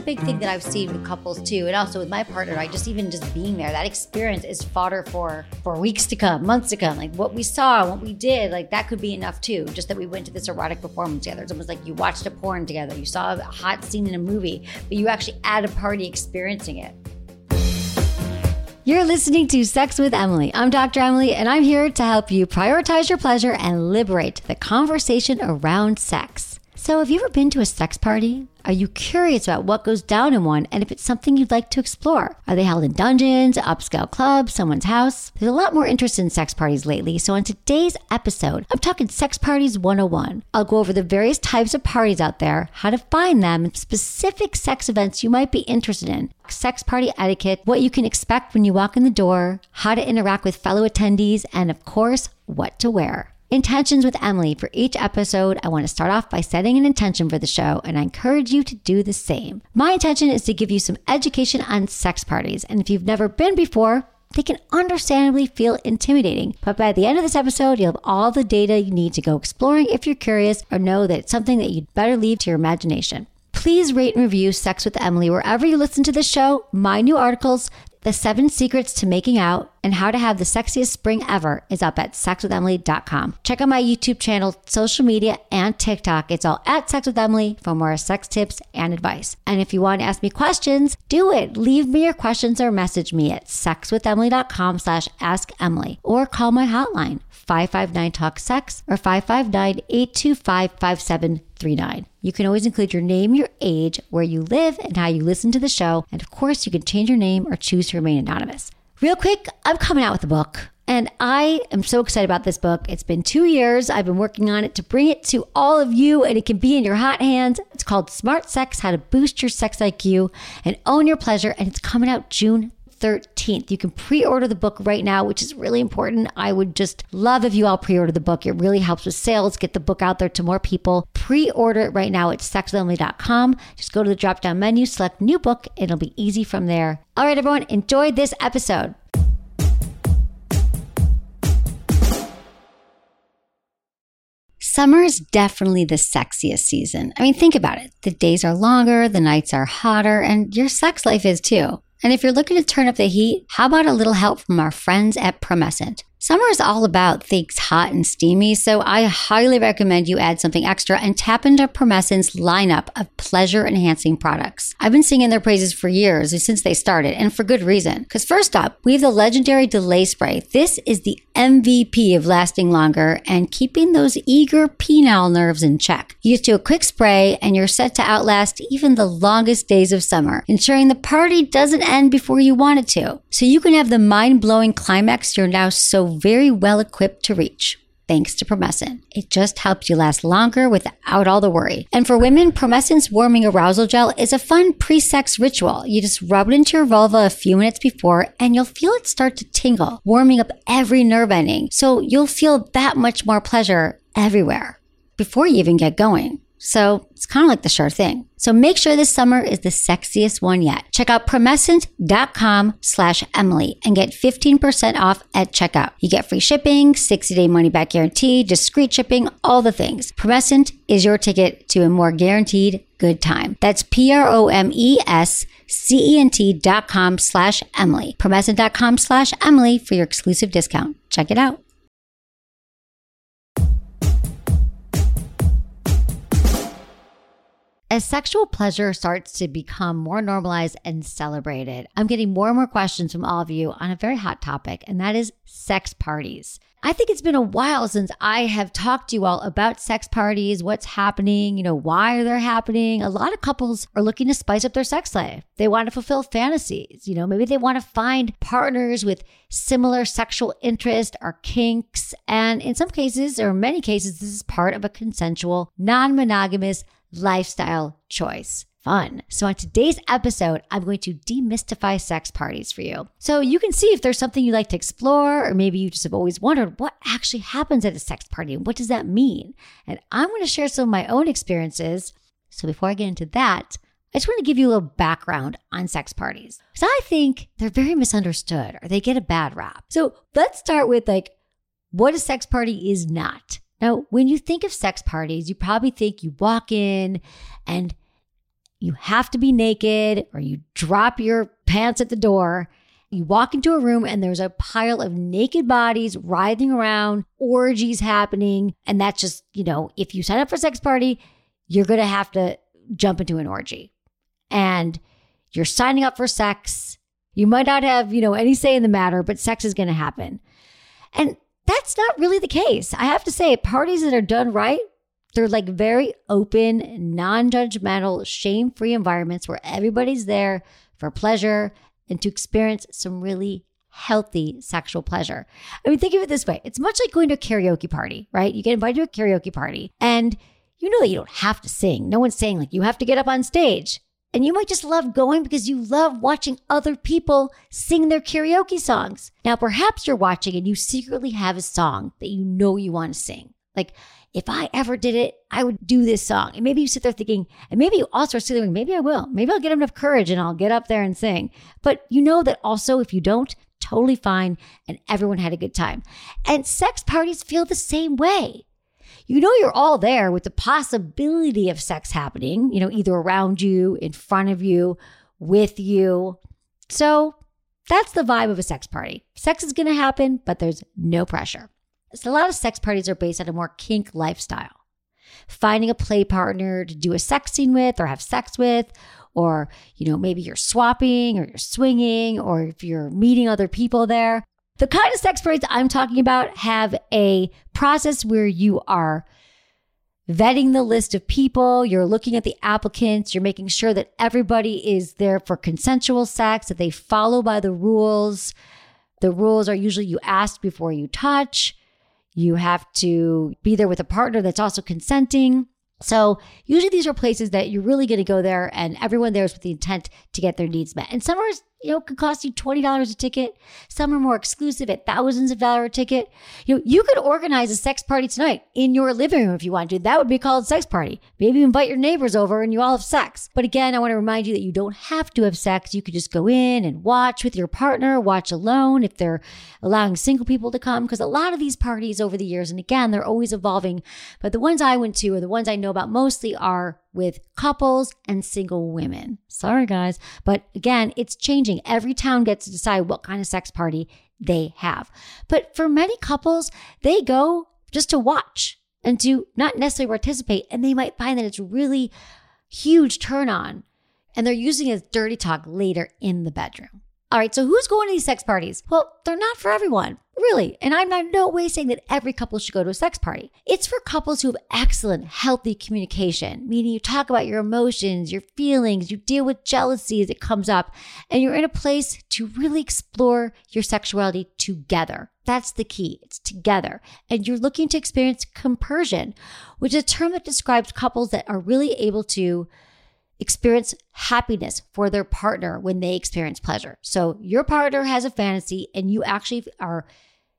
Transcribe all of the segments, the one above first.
big thing that I've seen with couples too, and also with my partner. Just being there, that experience is fodder for weeks to come, months to come. Like what we saw, what we did, like that could be enough too. Just that we went to this erotic performance together. It's almost like you watched a porn together. You saw a hot scene in a movie, but you actually at a party experiencing it. You're listening to Sex with Emily. I'm Dr. Emily, and I'm here to help you prioritize your pleasure and liberate the conversation around sex. So have you ever been to a sex party? Are you curious about what goes down in one and if it's something you'd like to explore? Are they held in dungeons, upscale clubs, someone's house? There's a lot more interest in sex parties lately, so on today's episode, I'm talking Sex Parties 101. I'll go over the various types of parties out there, how to find them, and specific sex events you might be interested in, sex party etiquette, what you can expect when you walk in the door, how to interact with fellow attendees, and of course, what to wear. Intentions with Emily. For each episode, I want to start off by setting an intention for the show, and I encourage you to do the same. My intention is to give you some education on sex parties, and if you've never been before, they can understandably feel intimidating. But by the end of this episode, you'll have all the data you need to go exploring if you're curious or know that it's something that you'd better leave to your imagination. Please rate and review Sex with Emily wherever you listen to this show. My new articles, The 7 Secrets to Making Out and How to Have the Sexiest Spring Ever, is up at sexwithemily.com. Check out my YouTube channel, social media, and TikTok. It's all at Sex with Emily for more sex tips and advice. And if you want to ask me questions, do it. Leave me your questions or message me at sexwithemily.com/assemily or call my hotline 559-TALK-SEX or 559-825-5739. You can always include your name, your age, where you live, and how you listen to the show. And of course, you can change your name or choose to remain anonymous. Real quick, I'm coming out with a book, and I am so excited about this book. It's been 2 years. I've been working on it to bring it to all of you, and it can be in your hot hands. It's called Smart Sex, How to Boost Your Sex IQ and Own Your Pleasure, and it's coming out June 13th. You can pre-order the book right now, which is really important. I would just love if you all pre-order the book. It really helps with sales, get the book out there to more people. Pre-order it right now at sexwithemily.com. Just go to the drop-down menu, select new book, and it'll be easy from there. All right, everyone, enjoy this episode. Summer is definitely the sexiest season. I mean, think about it. The days are longer, the nights are hotter, and your sex life is too. And if you're looking to turn up the heat, how about a little help from our friends at Promescent? Summer is all about things hot and steamy, so I highly recommend you add something extra and tap into Promescent's lineup of pleasure-enhancing products. I've been singing their praises for years, since they started, and for good reason. Because first up, we have the legendary Delay Spray. This is the MVP of lasting longer and keeping those eager penile nerves in check. You just do a quick spray and you're set to outlast even the longest days of summer, ensuring the party doesn't end before you want it to. So you can have the mind-blowing climax you're now so very well equipped to reach. Thanks to Promescent. It just helps you last longer without all the worry. And for women, Promescent's warming arousal gel is a fun pre-sex ritual. You just rub it into your vulva a few minutes before and you'll feel it start to tingle, warming up every nerve ending. So you'll feel that much more pleasure everywhere before you even get going. So it's kind of like the sure thing. So make sure this summer is the sexiest one yet. Check out promescent.com/Emily and get 15% off at checkout. You get free shipping, 60-day money-back guarantee, discreet shipping, all the things. Promescent is your ticket to a more guaranteed good time. That's promescent.com/Emily. Promescent.com/Emily for your exclusive discount. Check it out. As sexual pleasure starts to become more normalized and celebrated, I'm getting more and more questions from all of you on a very hot topic, and that is sex parties. I think it's been a while since I have talked to you all about sex parties, what's happening, why they're happening. A lot of couples are looking to spice up their sex life. They want to fulfill fantasies. Maybe they want to find partners with similar sexual interest or kinks. And in some cases, or many cases, this is part of a consensual, non-monogamous lifestyle choice. Fun. So on today's episode, I'm going to demystify sex parties for you. So you can see if there's something you like to explore, or maybe you just have always wondered what actually happens at a sex party and what does that mean? And I'm going to share some of my own experiences. So before I get into that, I just want to give you a little background on sex parties. Because I think they're very misunderstood or they get a bad rap. So let's start with what a sex party is not. Now, when you think of sex parties, you probably think you walk in and You have to be naked or you drop your pants at the door. You walk into a room and there's a pile of naked bodies writhing around, orgies happening. And that's just, if you sign up for a sex party, you're going to have to jump into an orgy. And you're signing up for sex. You might not have, any say in the matter, but sex is going to happen. And that's not really the case. I have to say, parties that are done right, they're like very open, non-judgmental, shame-free environments where everybody's there for pleasure and to experience some really healthy sexual pleasure. I mean, think of it this way. It's much like going to a karaoke party, right? You get invited to a karaoke party and you know that you don't have to sing. No one's saying like you have to get up on stage. And you might just love going because you love watching other people sing their karaoke songs. Now, perhaps you're watching and you secretly have a song that you know you want to sing. Like, if I ever did it, I would do this song. And maybe you sit there thinking, and maybe you also are sitting there, maybe I will. Maybe I'll get enough courage and I'll get up there and sing. But you know that also if you don't, totally fine. And everyone had a good time. And sex parties feel the same way. You know you're all there with the possibility of sex happening, either around you, in front of you, with you. So that's the vibe of a sex party. Sex is going to happen, but there's no pressure. So a lot of sex parties are based on a more kink lifestyle. Finding a play partner to do a sex scene with or have sex with, or, maybe you're swapping or you're swinging, or if you're meeting other people there. The kind of sex parties I'm talking about have a process where you are vetting the list of people, you're looking at the applicants, you're making sure that everybody is there for consensual sex, that they follow by the rules. The rules are usually you ask before you touch. You have to be there with a partner that's also consenting. So usually these are places that you're really going to go there and everyone there is with the intent to get their needs met. And some are, could cost you $20 a ticket. Some are more exclusive at thousands of dollars a ticket. You could organize a sex party tonight in your living room if you want to. That would be called a sex party. Maybe invite your neighbors over and you all have sex. But again, I want to remind you that you don't have to have sex. You could just go in and watch with your partner, watch alone if they're allowing single people to come. Because a lot of these parties over the years, and again, they're always evolving. But the ones I went to or the ones I know about mostly are with couples and single women. Sorry, guys. But again, it's changing. Every town gets to decide what kind of sex party they have. But for many couples, they go just to watch and to not necessarily participate. And they might find that it's really huge turn on. And they're using it as dirty talk later in the bedroom. All right, so who's going to these sex parties? Well, they're not for everyone, really. And I'm in no way saying that every couple should go to a sex party. It's for couples who have excellent, healthy communication, meaning you talk about your emotions, your feelings, you deal with jealousy as it comes up, and you're in a place to really explore your sexuality together. That's the key. It's together. And you're looking to experience compersion, which is a term that describes couples that are really able to experience happiness for their partner when they experience pleasure. So your partner has a fantasy and you actually are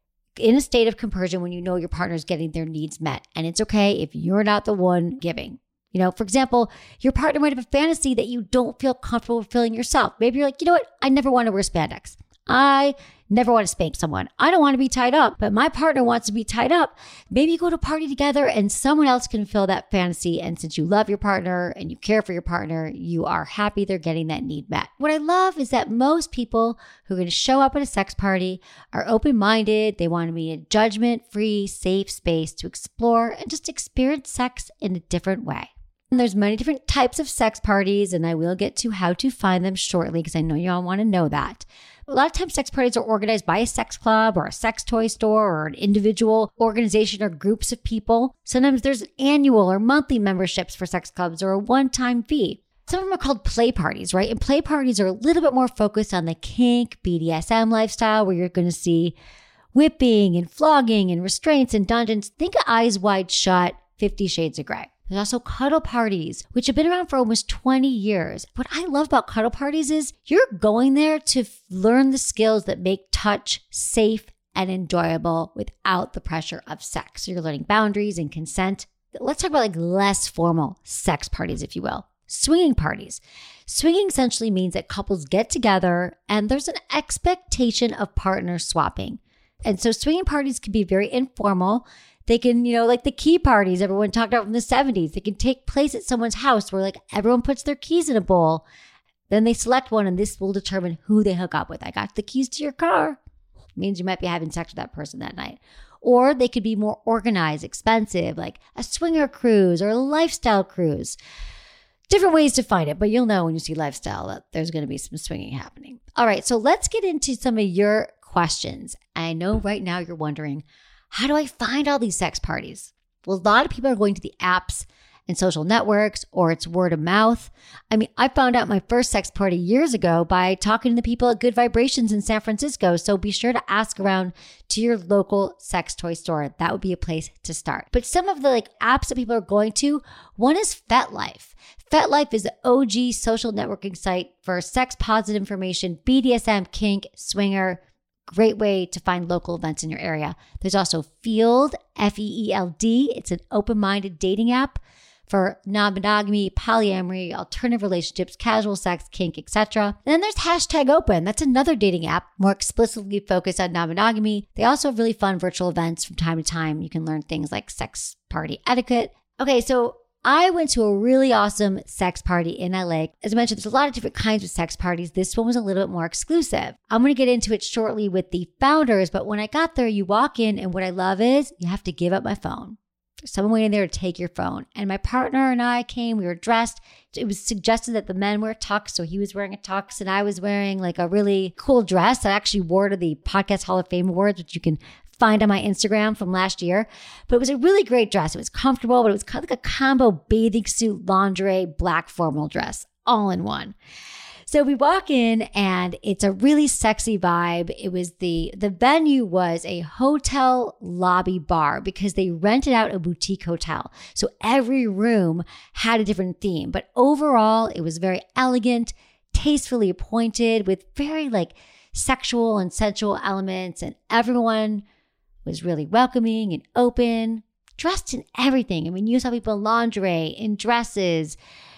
in a state of compersion when you know your partner is getting their needs met. And it's okay if you're not the one giving. For example, your partner might have a fantasy that you don't feel comfortable fulfilling yourself. Maybe you're like, you know what? I never want to wear spandex. I never want to spank someone. I don't want to be tied up, but my partner wants to be tied up. Maybe you go to a party together and someone else can fill that fantasy. And since you love your partner and you care for your partner, you are happy they're getting that need met. What I love is that most people who are going to show up at a sex party are open-minded. They want to be in a judgment-free, safe space to explore and just experience sex in a different way. And there's many different types of sex parties, and I will get to how to find them shortly because I know you all want to know that. A lot of times sex parties are organized by a sex club or a sex toy store or an individual organization or groups of people. Sometimes there's annual or monthly memberships for sex clubs or a one-time fee. Some of them are called play parties, right? And play parties are a little bit more focused on the kink, BDSM lifestyle where you're going to see whipping and flogging and restraints and dungeons. Think of Eyes Wide Shut, 50 Shades of Grey. There's also cuddle parties, which have been around for almost 20 years. What I love about cuddle parties is you're going there to learn the skills that make touch safe and enjoyable without the pressure of sex. So you're learning boundaries and consent. Let's talk about like less formal sex parties, if you will. Swinging parties. Swinging essentially means that couples get together and there's an expectation of partner swapping. And so swinging parties can be very informal. They can, like the key parties everyone talked about from the 70s. They can take place at someone's house where like everyone puts their keys in a bowl. Then they select one and this will determine who they hook up with. I got the keys to your car. Means you might be having sex with that person that night. Or they could be more organized, expensive, like a swinger cruise or a lifestyle cruise. Different ways to find it, but you'll know when you see lifestyle that there's going to be some swinging happening. All right, so let's get into some of your questions. I know right now you're wondering, how do I find all these sex parties? Well, a lot of people are going to the apps and social networks, or it's word of mouth. I mean, I found out my first sex party years ago by talking to the people at Good Vibrations in San Francisco. So be sure to ask around to your local sex toy store. That would be a place to start. But some of the apps that people are going to, one is FetLife. FetLife is the OG social networking site for sex positive information, BDSM, kink, swinger. Great way to find local events in your area. There's also Feeld, F-E-E-L-D. It's an open-minded dating app for non-monogamy, polyamory, alternative relationships, casual sex, kink, etc. And then there's #Open. That's another dating app more explicitly focused on non-monogamy. They also have really fun virtual events from time to time. You can learn things like sex party etiquette. Okay, so I went to a really awesome sex party in LA. As I mentioned, there's a lot of different kinds of sex parties. This one was a little bit more exclusive. I'm going to get into it shortly with the founders, but when I got there, you walk in and what I love is you have to give up my phone. There's someone waiting there to take your phone. And my partner and I came, we were dressed. It was suggested that the men wear tux. So he was wearing a tux and I was wearing a really cool dress. I actually wore to the Podcast Hall of Fame Awards, which you can find on my Instagram from last year. But it was a really great dress. It was comfortable, but it was kind of like a combo bathing suit, lingerie, black formal dress, all in one. So we walk in and it's a really sexy vibe. It was the venue was a hotel lobby bar because they rented out a boutique hotel. So every room had a different theme, but overall it was very elegant, tastefully appointed with very sexual and sensual elements, and everyone was really welcoming and open, dressed in everything. I mean, you saw people in lingerie, in dresses,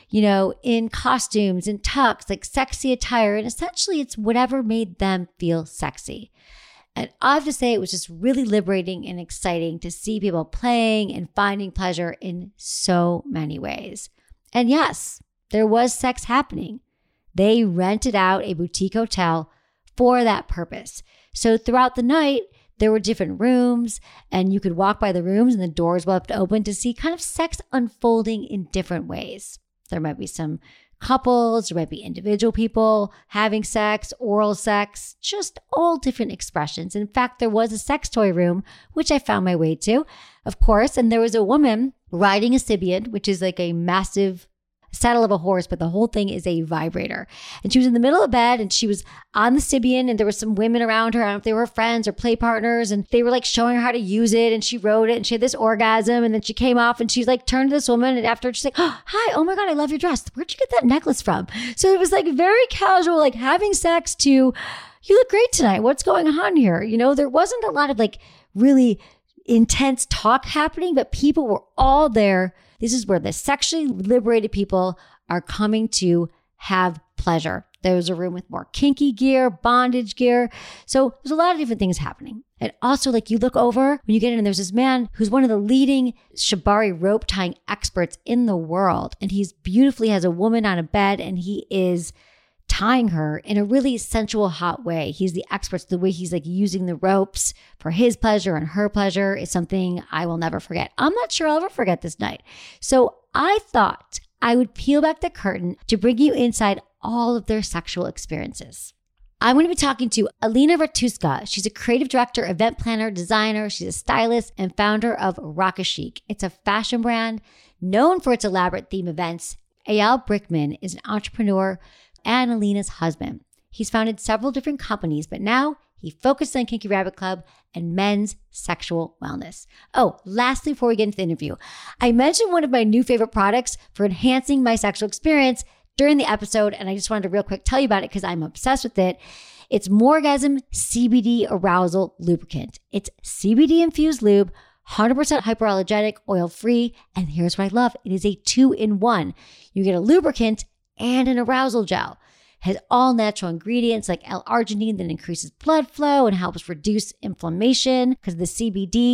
in costumes, in tux, sexy attire. And essentially it's whatever made them feel sexy. And I have to say, it was just really liberating and exciting to see people playing and finding pleasure in so many ways. And yes, there was sex happening. They rented out a boutique hotel for that purpose. So throughout the night, there were different rooms and you could walk by the rooms and the doors were left open to see kind of sex unfolding in different ways. There might be some couples, there might be individual people having sex, oral sex, just all different expressions. In fact, there was a sex toy room, which I found my way to, of course. And there was a woman riding a Sybian, which is a massive saddle of a horse, but the whole thing is a vibrator. And she was in the middle of bed and she was on the Sybian and there were some women around her. I don't know if they were friends or play partners, and they were showing her how to use it, and she rode it and she had this orgasm, and then she came off and she's turned to this woman, and after she's oh, hi, oh my God, I love your dress. Where'd you get that necklace from? So it was very casual, having sex to, you look great tonight. What's going on here? There wasn't a lot of really intense talk happening, but people were all there. This is where the sexually liberated people are coming to have pleasure. There was a room with more kinky gear, bondage gear. So there's a lot of different things happening. And also you look over when you get in and there's this man who's one of the leading shibari rope tying experts in the world. And he's beautifully has a woman on a bed and he is tying her in a really sensual, hot way. He's the expert. The way he's using the ropes for his pleasure and her pleasure is something I will never forget. I'm not sure I'll ever forget this night. So I thought I would peel back the curtain to bring you inside all of their sexual experiences. I'm going to be talking to Alina Ratuska. She's a creative director, event planner, designer. She's a stylist and founder of Rockaschic. It's a fashion brand known for its elaborate theme events. Eyal Brickman is an entrepreneur and Alina's husband. He's founded several different companies, but now he focuses on Kinky Rabbit Club and men's sexual wellness. Oh, lastly, before we get into the interview, I mentioned one of my new favorite products for enhancing my sexual experience during the episode, and I just wanted to real quick tell you about it because I'm obsessed with it. It's Morgasm CBD Arousal Lubricant. It's CBD infused lube, 100% hypoallergenic, oil-free, and here's what I love. It is a 2-in-1. You get a lubricant and an arousal gel. It has all natural ingredients like L-arginine that increases blood flow and helps reduce inflammation because of the CBD.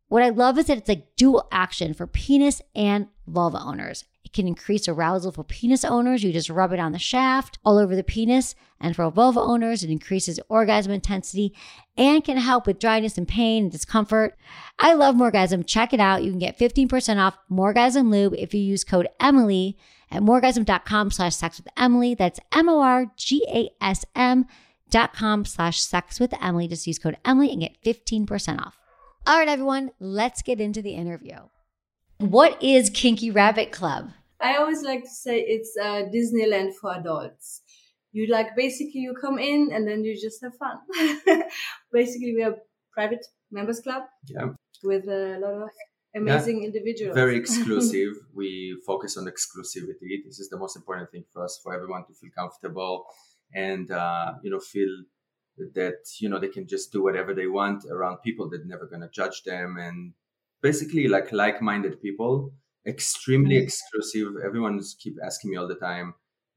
What I love is that it's like dual action for penis and vulva owners. It can increase arousal for penis owners. You just rub it on the shaft all over the penis. And for vulva owners, it increases orgasm intensity and can help with dryness and pain and discomfort. I love Morgasm. Check it out. You can get 15% off Morgasm Lube if you use code Emily at morgasm.com/sexwithemily. That's morgasm.com/sexwithemily. Just use code Emily and get 15% off. All right, everyone, let's get into the interview. What is Kinky Rabbit Club? I always like to say it's Disneyland for adults. You basically you come in and then you just have fun. Basically, we are a private members club with a lot of amazing individuals. Very exclusive. We focus on exclusivity. This is the most important thing for us, for everyone to feel comfortable and, feel that, they can just do whatever they want around people that never going to judge them. And basically like-minded people, extremely exclusive. Everyone's keep asking me all the time,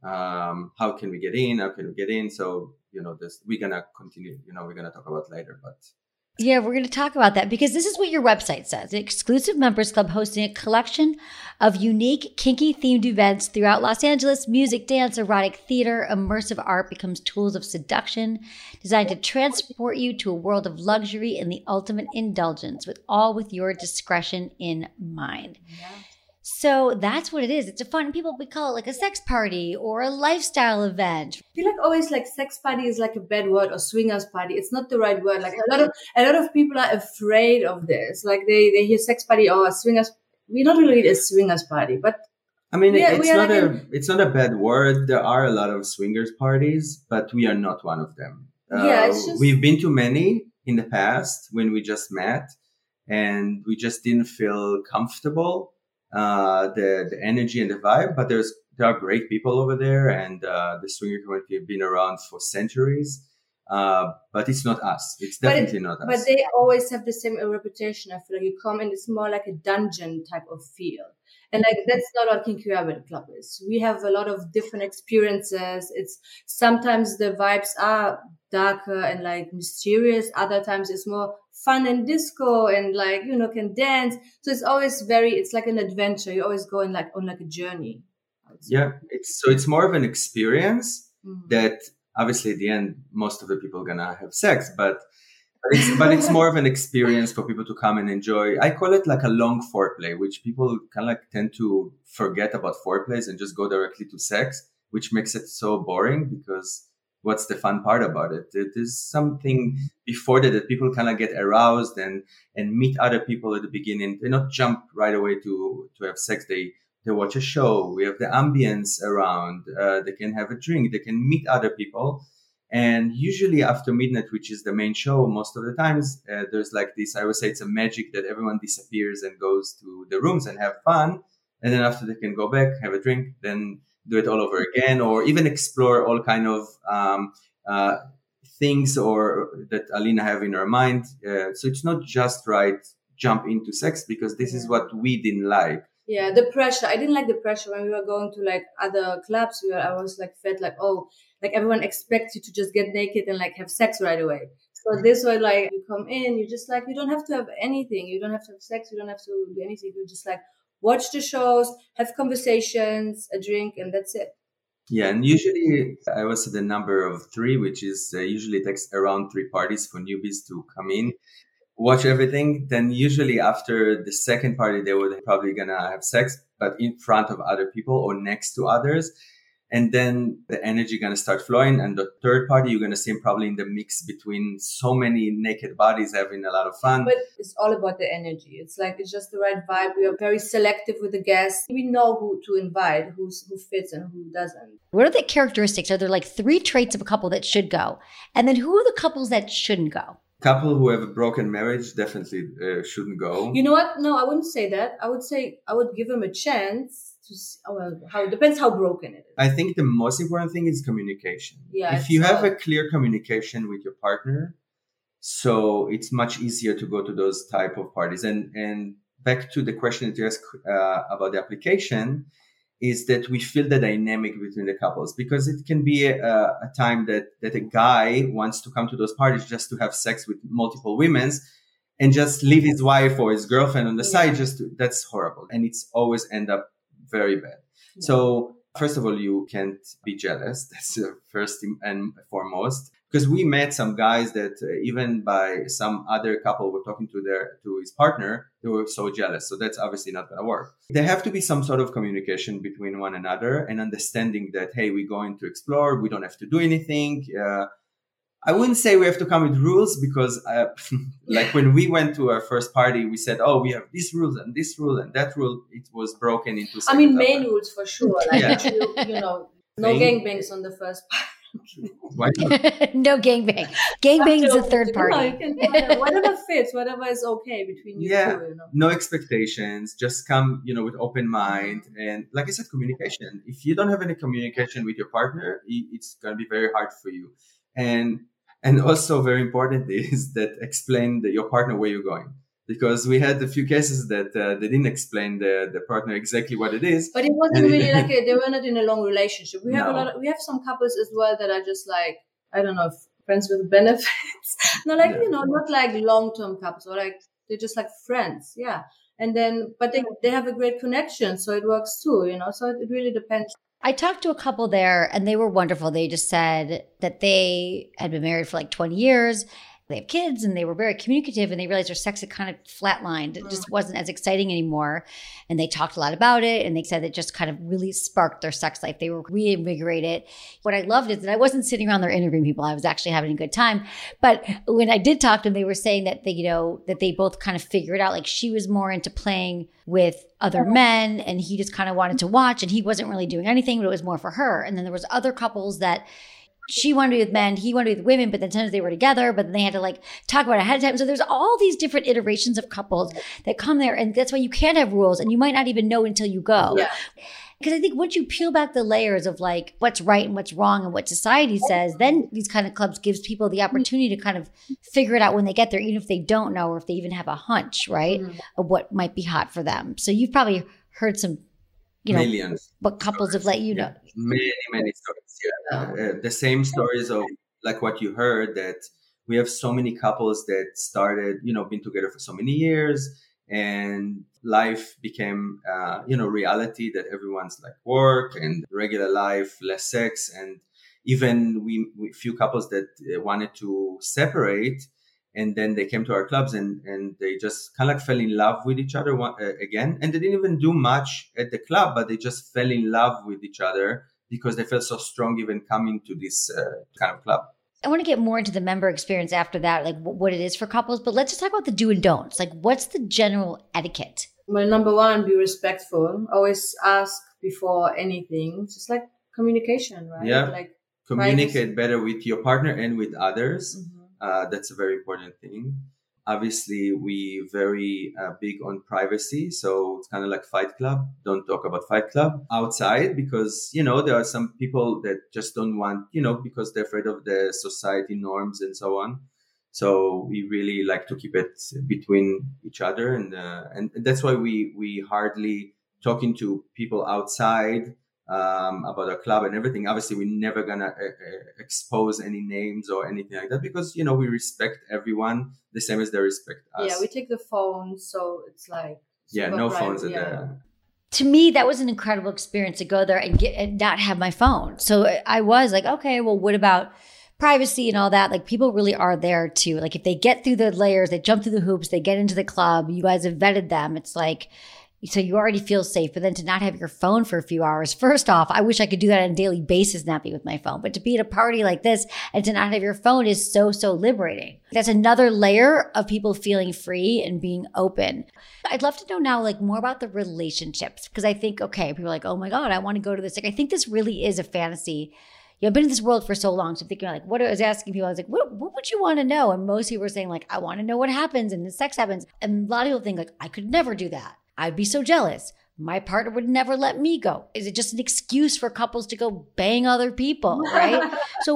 how can we get in? How can we get in? So, we're going to continue, we're going to talk about later, but. Yeah, we're going to talk about that because this is what your website says. An exclusive members club hosting a collection of unique kinky themed events throughout Los Angeles. Music, dance, erotic theater, immersive art becomes tools of seduction designed to transport you to a world of luxury and the ultimate indulgence, with your discretion in mind. Yeah. So that's what it is. It's a fun, we call it like a sex party or a lifestyle event. I feel always sex party is like a bad word, or swingers party. It's not the right word. A lot of people are afraid of this. They hear sex party or swingers. We're not really a swingers party, but I mean, it's not a bad word. There are a lot of swingers parties, but we are not one of them. We've been to many in the past when we just met and we just didn't feel comfortable. The energy and the vibe, but there are great people over there, and the swinger community have been around for centuries. But it's not us. It's definitely not us. But they always have the same reputation. I feel you come in, it's more like a dungeon type of feel. And that's not what Kinky Rabbit Club is. We have a lot of different experiences. It's sometimes the vibes are darker and mysterious. Other times it's more fun and disco and can dance. So it's always it's like an adventure. You always go on a journey. Yeah, it's more of an experience that obviously at the end most of the people are gonna have sex, but it's more of an experience for people to come and enjoy. I call it a long foreplay, which people kind of tend to forget about foreplays and just go directly to sex, which makes it so boring because what's the fun part about it? There's something before that people kind of get aroused and meet other people at the beginning. They not jump right away to have sex. They watch a show. We have the ambience around. They can have a drink. They can meet other people. And usually after midnight, which is the main show, most of the times there's this, I would say it's a magic that everyone disappears and goes to the rooms and have fun. And then after they can go back, have a drink, then do it all over again, or even explore all kind of things or that Alina have in her mind. So it's not just jump into sex because this is what we didn't like. Yeah, the pressure. I didn't like the pressure when we were going to other clubs where I was felt everyone expects you to just get naked and have sex right away. So this way, you come in, you just you don't have to have anything. You don't have to have sex. You don't have to do anything. You just watch the shows, have conversations, a drink, and that's it. Yeah, and usually I was at the number of 3, which is usually it takes around 3 parties for newbies to come in, watch everything. Then usually after the second party, they would probably gonna have sex, but in front of other people or next to others. And then the energy going to start flowing. And the third party, you're going to see him probably in the mix between so many naked bodies having a lot of fun. But it's all about the energy. It's it's just the right vibe. We are very selective with the guests. We know who to invite, who fits and who doesn't. What are the characteristics? Are there 3 traits of a couple that should go? And then who are the couples that shouldn't go? Couple who have a broken marriage definitely shouldn't go. You know what? No, I wouldn't say that. I would give them a chance. It depends how broken it is. I think the most important thing is communication. Yeah, if you have a clear communication with your partner, so it's much easier to go to those type of parties. And back to the question that you asked about the application, is that we feel the dynamic between the couples, because it can be a time that a guy wants to come to those parties just to have sex with multiple women. and just leave his wife or his girlfriend on the side. That's horrible. And it's always end up very bad. Yeah. So first of all, you can't be jealous. That's the first and foremost. Because we met some guys that even by some other couple were talking to his partner, they were so jealous. So that's obviously not going to work. There have to be some sort of communication between one another and understanding that, hey, we're going to explore. We don't have to do anything. I wouldn't say we have to come with rules because like when we went to our first party, we said, oh, we have this rule and this rule and that rule. It was broken into seconds. I mean, main rules for sure. Like, you know, no gangbangs on the first party. No gangbang. Gangbang is a third party. No, you can, whatever fits, whatever is okay between you two. You know? No expectations. Just come, with open mind. And like I said, communication. If you don't have any communication with your partner, it's going to be very hard for you. And also very important is that explain your partner where you're going. Because we had a few cases that they didn't explain the partner exactly what it is. But it wasn't really like they were not in a long relationship. We have we have some couples as well that are just like, I don't know, friends with benefits. No, like, not like long-term couples or like they're just like friends. Yeah. And then, but they have a great connection. So it works too, So it really depends. I talked to a couple there and they were wonderful. They just said that they had been married for like 20 years. They have kids and they were very communicative and they realized their sex had kind of flatlined. It just wasn't as exciting anymore. And they talked a lot about it. And they said it just kind of really sparked their sex life. They were reinvigorated. What I loved is that I wasn't sitting around there interviewing people. I was actually having a good time. But when I did talk to them, they were saying that they, that they both kind of figured out, like she was more into playing with other men and he just kind of wanted to watch and he wasn't really doing anything, but it was more for her. And then there was other couples that she wanted to be with men, he wanted to be with women, but then sometimes they were together, but then they had to like talk about it ahead of time. So there's all these different iterations of couples that come there. And that's why you can't have rules and you might not even know until you go. Yeah. Because I think once you peel back the layers of like what's right and what's wrong and what society says, then these kind of clubs gives people the opportunity to kind of figure it out when they get there, even if they don't know or if they even have a hunch, right, of what might be hot for them. So you've probably heard some, millions. What couples have let you know. Many stories. Yeah. The same stories of like what you heard, that we have so many couples that started, been together for so many years and life became, reality that everyone's like work and regular life, less sex. And even we few couples that wanted to separate. And then they came to our clubs and they just kind of like fell in love with each other again. And they didn't even do much at the club, but they just fell in love with each other because they felt so strong even coming to this kind of club. I want to get more into the member experience after that, like what it is for couples. But let's just talk about the do and don'ts. Like what's the general etiquette? Well, number one, be respectful. Always ask before anything. Just like communication, right? Yeah. Like communicate better with your partner and with others. Mm-hmm. That's a very important thing. Obviously, we very big on privacy. So it's kind of like Fight Club. Don't talk about Fight Club outside because, there are some people that just don't want, because they're afraid of the society norms and so on. So we really like to keep it between each other. And that's why we hardly talking to people outside about our club and everything. Obviously, we're never gonna expose any names or anything like that because we respect everyone the same as they respect us. Yeah, we take the phones, so it's like no phones at there. To me, that was an incredible experience to go there and not have my phone. So I was like, okay, well, what about privacy and all that? Like people really are there too. Like if they get through the layers, they jump through the hoops, they get into the club. You guys have vetted them. It's like. So you already feel safe, but then to not have your phone for a few hours, first off, I wish I could do that on a daily basis, not be with my phone. But to be at a party like this and to not have your phone is so liberating. That's another layer of people feeling free and being open. I'd love to know now, like more about the relationships, because I think, okay, people are like, oh my God, I want to go to this. Like, I think this really is a fantasy. I've been in this world for so long. So I'm thinking like, what I was asking people, I was like, what would you want to know? And most people were saying like, I want to know what happens and the sex happens. And a lot of people think like, I could never do that. I'd be so jealous. My partner would never let me go. Is it just an excuse for couples to go bang other people, right? So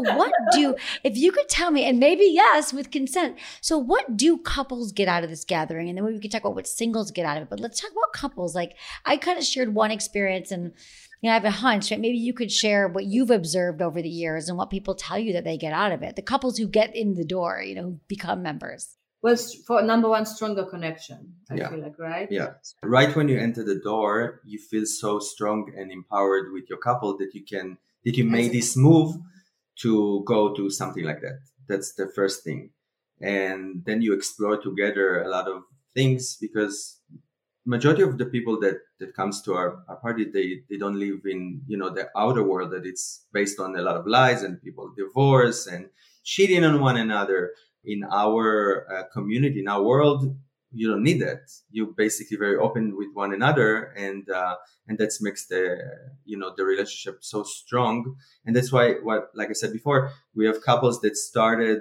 if you could tell me, and maybe yes, with consent. So what do couples get out of this gathering? And then we can talk about what singles get out of it. But let's talk about couples. Like I kind of shared one experience and I have a hunch, right? Maybe you could share what you've observed over the years and what people tell you that they get out of it. The couples who get in the door, who become members. was for number one, stronger connection. I Yeah. feel like, right? Yeah. Right when you enter the door, you feel so strong and empowered with your couple that you made this move to go to something like that. That's the first thing. And then you explore together a lot of things, because majority of the people that comes to our party, they don't live in, the outer world, that it's based on a lot of lies and people divorce and cheating on one another. In our community, in our world, you don't need that. You're basically very open with one another, and that makes the relationship so strong. And that's why, like I said before, we have couples that started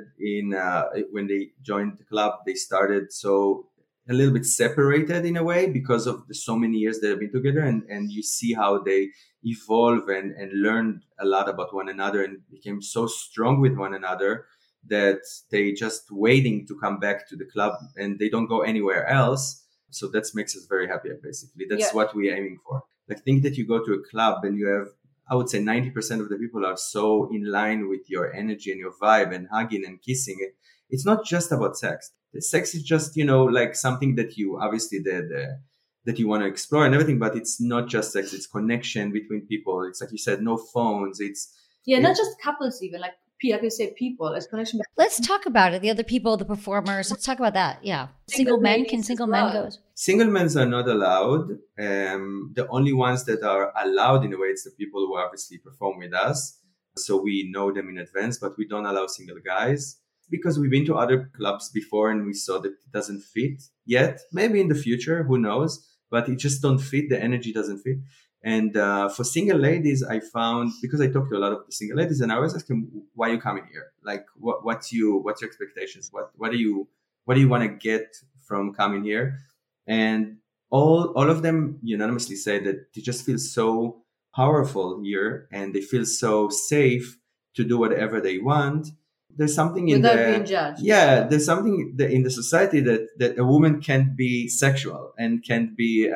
when they joined the club, they started so a little bit separated in a way because of the so many years they have been together, and you see how they evolve and learned a lot about one another and became so strong with one another that they just waiting to come back to the club and they don't go anywhere else. So that makes us very happy. Basically, that's what we're aiming for. Like, think that you go to a club and you have, I would say 90% of the people are so in line with your energy and your vibe and hugging and kissing. It's not just about sex. The sex is just, like something that you obviously that you want to explore and everything, but it's not just sex. It's connection between people. It's like you said, no phones. Not just couples, even like you say, people. It's connection. Let's talk about it. The other people, the performers. Let's talk about that. Yeah. Single men. Can single men go? Single men are not allowed. The only ones that are allowed in a way, it's the people who obviously perform with us. So we know them in advance, but we don't allow single guys because we've been to other clubs before and we saw that it doesn't fit yet. Maybe in the future, who knows? But it just don't fit. The energy doesn't fit. And for single ladies, I found, because I talked to a lot of the single ladies, and I always ask them, why are you coming here? Like, what's your expectations? What do you want to get from coming here? And all of them unanimously say that they just feel so powerful here and they feel so safe to do whatever they want. There's something in without being judged. Yeah, there's something in the society that a woman can't be sexual and can't be,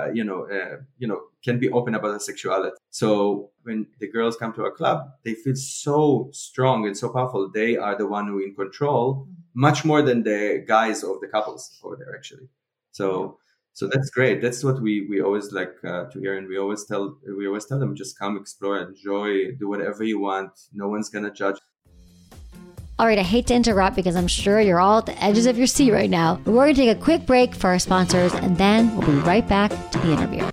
can be open about her sexuality. So when the girls come to our club, they feel so strong and so powerful. They are the one who in control, much more than the guys of the couples over there, actually. So that's great. That's what we always like to hear, and we always tell them, just come explore, enjoy, do whatever you want. No one's gonna judge. All right, I hate to interrupt because I'm sure you're all at the edges of your seat right now. But we're going to take a quick break for our sponsors, and then we'll be right back to the interview.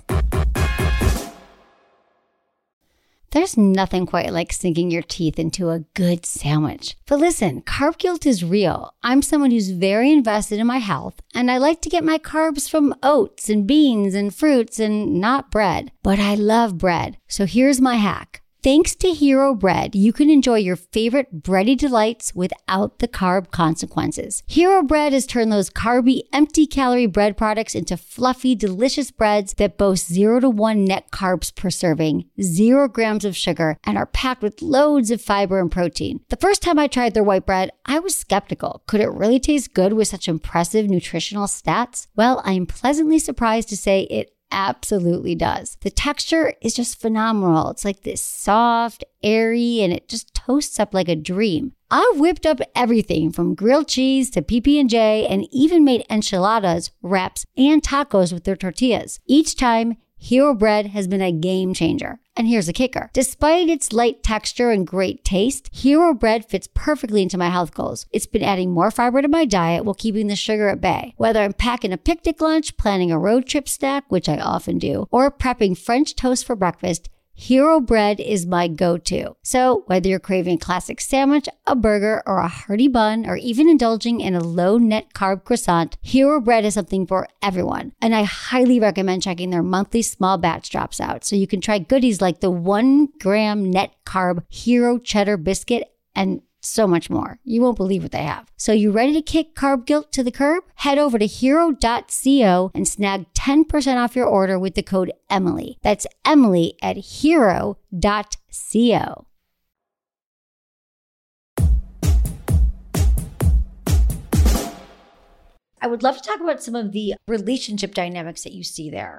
There's nothing quite like sinking your teeth into a good sandwich. But listen, carb guilt is real. I'm someone who's very invested in my health, and I like to get my carbs from oats and beans and fruits and not bread. But I love bread. So here's my hack. Thanks to Hero Bread, you can enjoy your favorite bready delights without the carb consequences. Hero Bread has turned those carby, empty-calorie bread products into fluffy, delicious breads that boast 0 to 1 net carbs per serving, 0 grams of sugar, and are packed with loads of fiber and protein. The first time I tried their white bread, I was skeptical. Could it really taste good with such impressive nutritional stats? Well, I am pleasantly surprised to say it absolutely does. The texture is just phenomenal. It's like this soft, airy, and it just toasts up like a dream. I've whipped up everything from grilled cheese to PB&J and even made enchiladas, wraps, and tacos with their tortillas. Each time, Hero Bread has been a game changer. And here's the kicker. Despite its light texture and great taste, Hero Bread fits perfectly into my health goals. It's been adding more fiber to my diet while keeping the sugar at bay. Whether I'm packing a picnic lunch, planning a road trip snack, which I often do, or prepping French toast for breakfast, Hero Bread is my go-to. So whether you're craving a classic sandwich, a burger, or a hearty bun, or even indulging in a low-net carb croissant, Hero Bread is something for everyone. And I highly recommend checking their monthly small batch drops out so you can try goodies like the 1 gram net carb Hero Cheddar Biscuit and so much more. You won't believe what they have. So you ready to kick carb guilt to the curb? Head over to hero.co and snag 10% off your order with the code Emily. That's Emily at hero.co. I would love to talk about some of the relationship dynamics that you see there.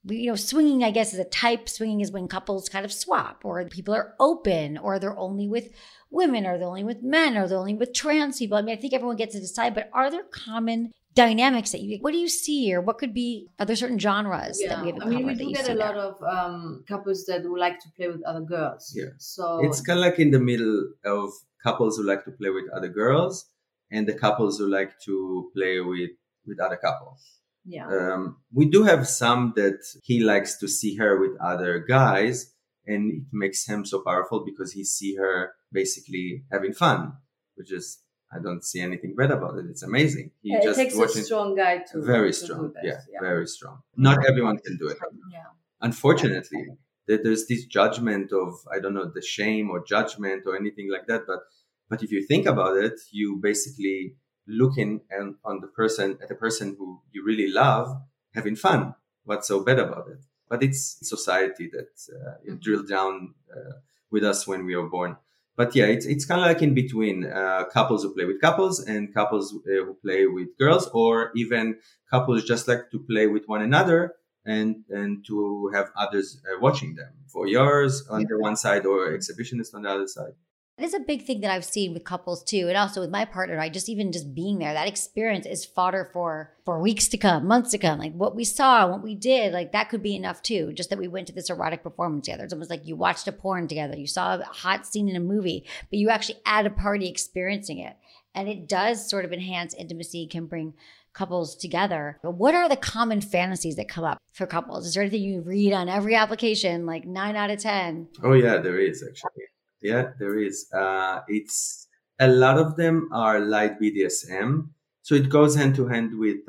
Swinging, I guess, is a type. Swinging is when couples kind of swap, or people are open, or they're only with women, or they're only with men, or they're only with trans people. I mean, I think everyone gets to decide, but are there common dynamics what do you see, or what could be, are there certain genres that we have in common? We do get a lot of couples that would like to play with other girls. Yeah. So it's kind of like in the middle of couples who like to play with other girls and the couples who like to play with other couples. Yeah. We do have some that he likes to see her with other guys, and it makes him so powerful because he see her basically having fun, which is, I don't see anything bad about it. It's amazing. It takes a strong guy to very to strong. do that. Yeah, very strong. Not everyone can do it. Yeah. Unfortunately, there's this judgment of, I don't know, the shame or judgment or anything like that. But if you think about it, you basically looking on the person who you really love having fun. What's so bad about it? But it's society that drilled down with us when we were born. But yeah, it's kind of like in between couples who play with couples and couples who play with girls, or even couples just like to play with one another and to have others watching them, voyeurs on the one side or exhibitionists on the other side. It is a big thing that I've seen with couples too. And also with my partner, just being there, that experience is fodder for weeks to come, months to come. Like what we saw, what we did, like that could be enough too. Just that we went to this erotic performance together. It's almost like you watched a porn together. You saw a hot scene in a movie, but you actually at a party experiencing it. And it does sort of enhance intimacy, can bring couples together. But what are the common fantasies that come up for couples? Is there anything you read on every application, like 9 out of 10? Oh yeah, there is actually. Yeah, there is. It's a lot of them are light BDSM. So it goes hand to hand with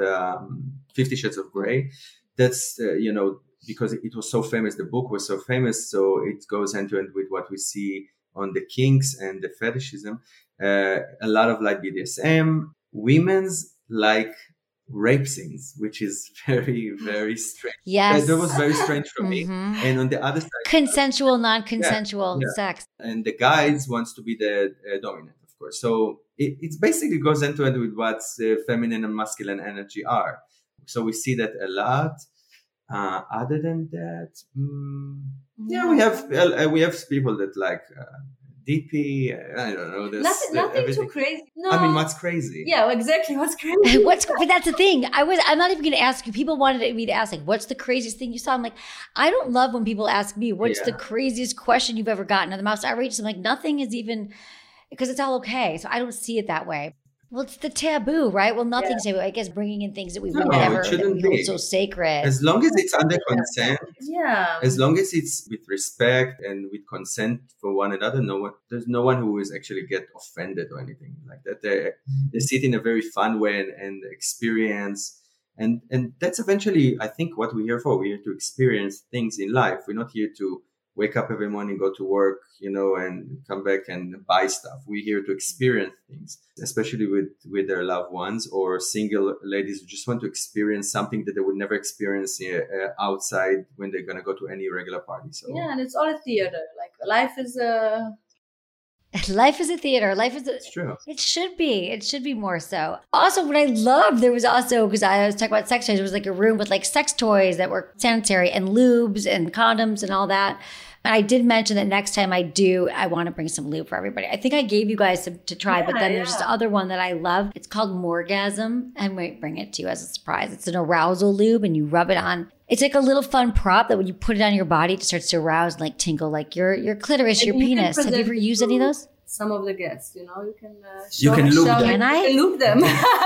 50 Shades of Grey. That's, because it was so famous, the book was so famous. So it goes hand to hand with what we see on the kinks and the fetishism. A lot of light BDSM. Women's like rape scenes, which is very, very strange. Yes. That was very strange for me. And on the other side, consensual, non-consensual sex. And the guys wants to be the dominant, of course. So it basically goes end to end with what feminine and masculine energy are. So we see that a lot. Other than that, we have people that like DP. I don't know. Nothing too crazy. No. I mean, what's crazy? Yeah, exactly. What's crazy? But that's the thing. I'm not even going to ask you. People wanted me to ask, like, what's the craziest thing you saw? I'm like, I don't love when people ask me, what's the craziest question you've ever gotten? And the most outrageous. I'm like, nothing is even, because it's all okay. So I don't see it that way. Well, it's the taboo, right? Well, nothing's taboo. I guess bringing in things that we would never, that we hold so sacred. As long as it's under consent. Yeah. As long as it's with respect and with consent for one another, there's no one who is actually get offended or anything like that. They see it in a very fun way and experience. And that's eventually, I think, what we're here for. We're here to experience things in life. We're not here to wake up every morning, go to work, and come back and buy stuff. We're here to experience things, especially with their loved ones or single ladies who just want to experience something that they would never experience outside when they're going to go to any regular party. So yeah, and it's all a theater. Like life is a theater. It's true. It should be. It should be more so. Also, what I loved, there was also, because I was talking about sex toys, there was like a room with like sex toys that were sanitary and lubes and condoms and all that. And I did mention that next time I want to bring some lube for everybody. I think I gave you guys some to try, but then there's this other one that I love. It's called Morgasm. I might bring it to you as a surprise. It's an arousal lube and you rub it on. It's like a little fun prop that when you put it on your body, it starts to arouse and like tingle like your clitoris, your penis. Have you ever used any of those? Some of the guests, you can lube them. Can I? You can lube them.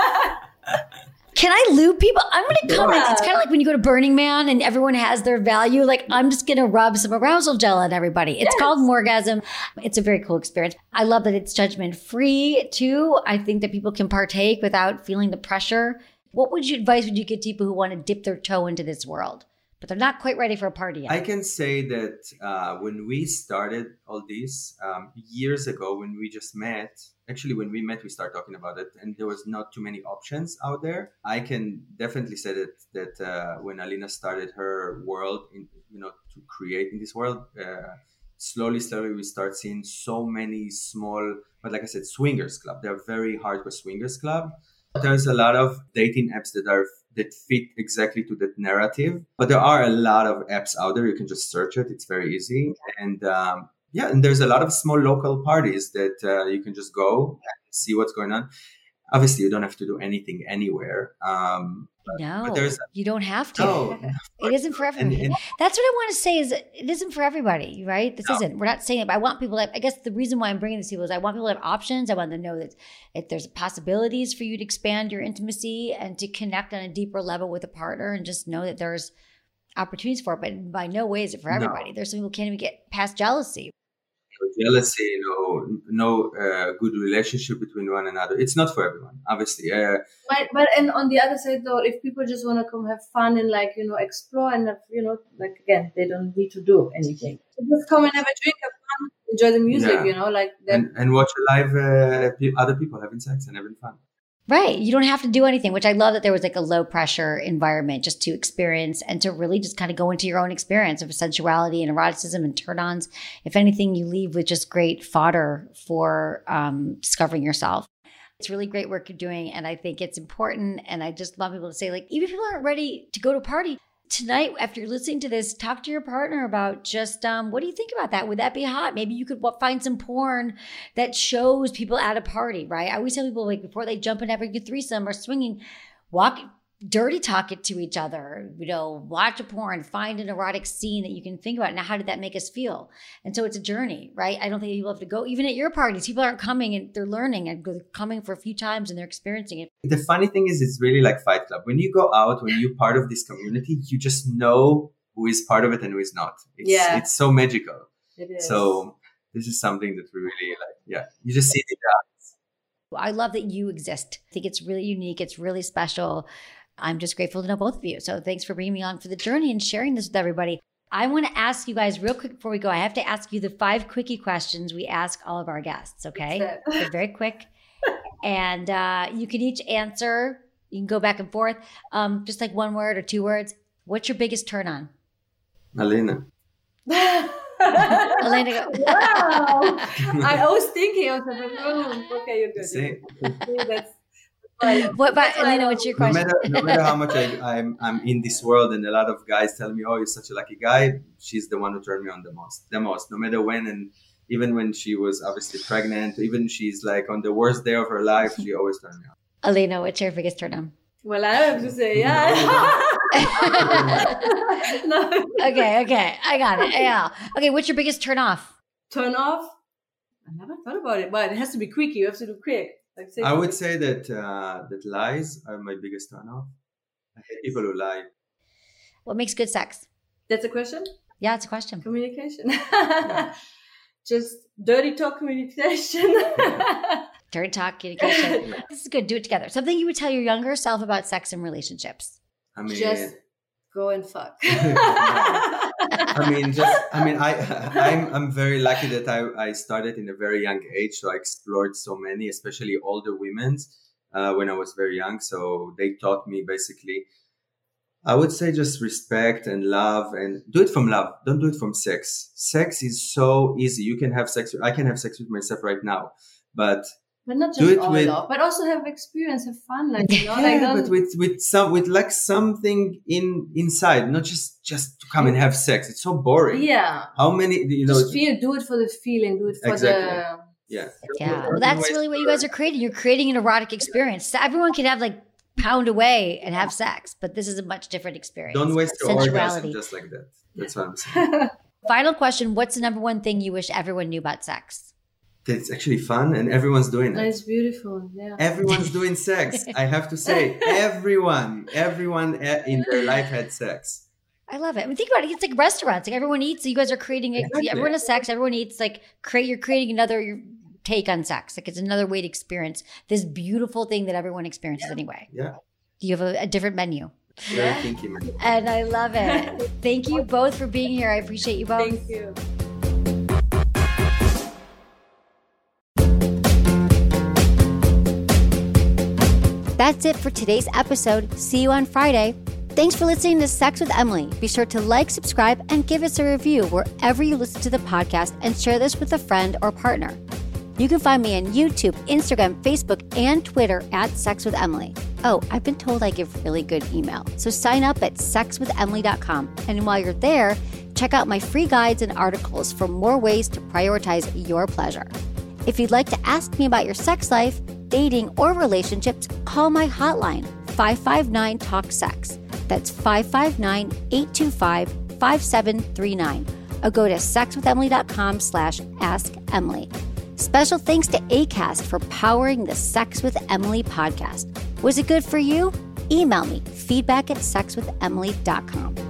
Can I lube people? I'm going to comment. It's kind of like when you go to Burning Man and everyone has their value. Like, I'm just going to rub some arousal gel on everybody. It's called Morgasm. It's a very cool experience. I love that it's judgment free too. I think that people can partake without feeling the pressure. What advice would you give to people who want to dip their toe into this world, but they're not quite ready for a party yet? I can say that when we started all this years ago, when we just met, actually when we met, we started talking about it and there was not too many options out there. I can definitely say that when Alina started her world, to create in this world, slowly we start seeing so many small, but like I said, swingers club. They're very hardcore swingers club. There's a lot of dating apps that are that fit exactly to that narrative. But there are a lot of apps out there. You can just search it. It's very easy. And and there's a lot of small local parties that you can just go and see what's going on. Obviously, you don't have to do anything anywhere. But you don't have to. No, it isn't for everybody. That's what I want to say is it isn't for everybody, right? We're not saying it, but I want people I guess the reason why I'm bringing this to people is I want people to have options. I want them to know that if there's possibilities for you to expand your intimacy and to connect on a deeper level with a partner, and just know that there's opportunities for it, but by no way is it for everybody. There's some people who can't even get past jealousy. Jealousy, no good relationship between one another. It's not for everyone, obviously. But and on the other side, though, if people just want to come have fun and explore and again, they don't need to do anything. So just come and have a drink, have fun, enjoy the music, and watch a live other people having sex and having fun. Right. You don't have to do anything, which I love that there was a low pressure environment just to experience and to really just kind of go into your own experience of sensuality and eroticism and turn-ons. If anything, you leave with just great fodder for discovering yourself. It's really great work you're doing. And I think it's important. And I just want people to say, even if people aren't ready to go to a party, tonight, after you're listening to this, talk to your partner about just what do you think about that? Would that be hot? Maybe you could find some porn that shows people at a party, right? I always tell people before they jump in having a threesome or swinging, dirty talk it to each other, watch a porn, find an erotic scene that you can think about. Now, how did that make us feel? And so it's a journey, right? I don't think people have to go, even at your parties, people aren't coming and they're learning and they're coming for a few times and they're experiencing it. The funny thing is, it's really like Fight Club. When you go out, when you're part of this community, you just know who is part of it and who is not. It's so magical. It is. So this is something that we really like. Yeah. You just see the dots. I love that you exist. I think it's really unique. It's really special. I'm just grateful to know both of you. So thanks for bringing me on for the journey and sharing this with everybody. I want to ask you guys real quick before we go. I have to ask you the 5 quickie questions we ask all of our guests, okay? They're very quick. And you can each answer. You can go back and forth. Just 1 word or 2 words. What's your biggest turn on? Alina. Elena, go. Wow. I was thinking, okay, you're good. See? That's what about Elena? What's your question? No matter how much I'm in this world, and a lot of guys tell me, "Oh, you're such a lucky guy." She's the one who turned me on the most. No matter when, and even when she was obviously pregnant, even she's on the worst day of her life, she always turned me on. Elena, what's your biggest turn on? Well, I have to say, yeah. No. Okay, I got it. Yeah. Okay, what's your biggest turn off? Turn off? I never thought about it, but it has to be quick. You have to do quick. I would say that lies are my biggest turn off. I hate people who lie. What makes good sex? That's a question? Yeah, it's a question. Communication. Yeah. Just dirty talk communication. Dirty talk communication. This is good. Do it together. Something you would tell your younger self about sex and relationships. Just go and fuck. I'm very lucky that I started in a very young age, so I explored so many, especially older women, when I was very young. So they taught me basically, I would say, just respect and love, and do it from love. Don't do it from sex. Sex is so easy. You can have sex. I can have sex with myself right now, but not just all love, but also have experience, have fun, but with something inside, not just to come and have sex. It's so boring. Yeah. How many? Do it for the feeling. Do it for the. Yeah. Yeah. Well, that's really what you guys are creating. You're creating an erotic experience. So everyone can have pound away and have sex, but this is a much different experience. Don't waste your orgasm just like that. That's what I'm saying. Final question: what's the number one thing you wish everyone knew about sex? It's actually fun and everyone's doing it. It's beautiful, yeah. Everyone's doing sex. I have to say, everyone in their life had sex. I love it. I mean, think about it. It's like restaurants. Everyone eats. So you guys are creating it. Exactly. Everyone has sex. Everyone eats. You're creating another take on sex. It's another way to experience this beautiful thing that everyone experiences anyway. Yeah. You have a different menu. Very kinky menu. And I love it. Thank you both for being here. I appreciate you both. Thank you. That's it for today's episode. See you on Friday. Thanks for listening to Sex with Emily. Be sure to like, subscribe, and give us a review wherever you listen to the podcast, and share this with a friend or partner. You can find me on YouTube, Instagram, Facebook, and Twitter at Sex with Emily. Oh, I've been told I give really good email. So sign up at sexwithemily.com. And while you're there, check out my free guides and articles for more ways to prioritize your pleasure. If you'd like to ask me about your sex life, dating, or relationships, call my hotline, 559-TALK-SEX. That's 559-825-5739. Or go to sexwithemily.com/askemily. Special thanks to Acast for powering the Sex with Emily podcast. Was it good for you? Email me, feedback@sexwithemily.com.